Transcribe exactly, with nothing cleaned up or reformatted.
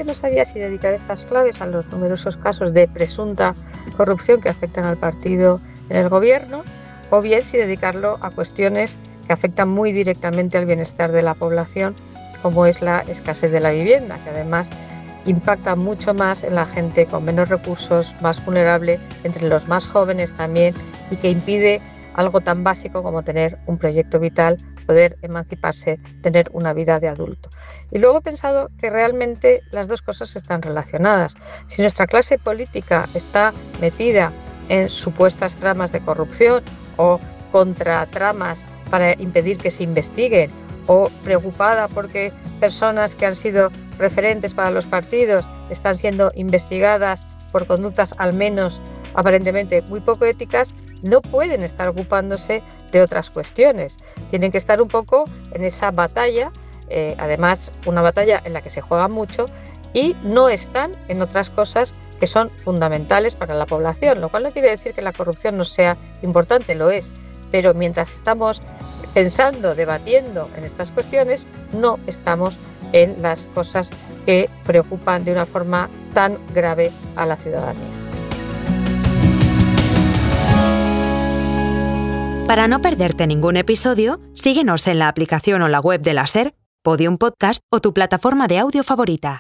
no sabía si dedicar estas claves a los numerosos casos de presunta corrupción que afectan al partido en el gobierno, o bien si dedicarlo a cuestiones que afectan muy directamente al bienestar de la población, como es la escasez de la vivienda, que además impacta mucho más en la gente con menos recursos, más vulnerable, entre los más jóvenes también, y que impide algo tan básico como tener un proyecto vital, poder emanciparse, tener una vida de adulto. Y luego he pensado que realmente las dos cosas están relacionadas. Si nuestra clase política está metida en supuestas tramas de corrupción o contratramas para impedir que se investiguen, o preocupada porque personas que han sido referentes para los partidos están siendo investigadas por conductas al menos aparentemente muy poco éticas, no pueden estar ocupándose de otras cuestiones. Tienen que estar un poco en esa batalla, eh, además una batalla en la que se juega mucho, y no están en otras cosas que son fundamentales para la población, lo cual no quiere decir que la corrupción no sea importante, lo es, pero mientras estamos pensando, debatiendo en estas cuestiones, no estamos en las cosas que preocupan de una forma tan grave a la ciudadanía. Para no perderte ningún episodio, síguenos en la aplicación o la web de la SER, Podium Podcast o tu plataforma de audio favorita.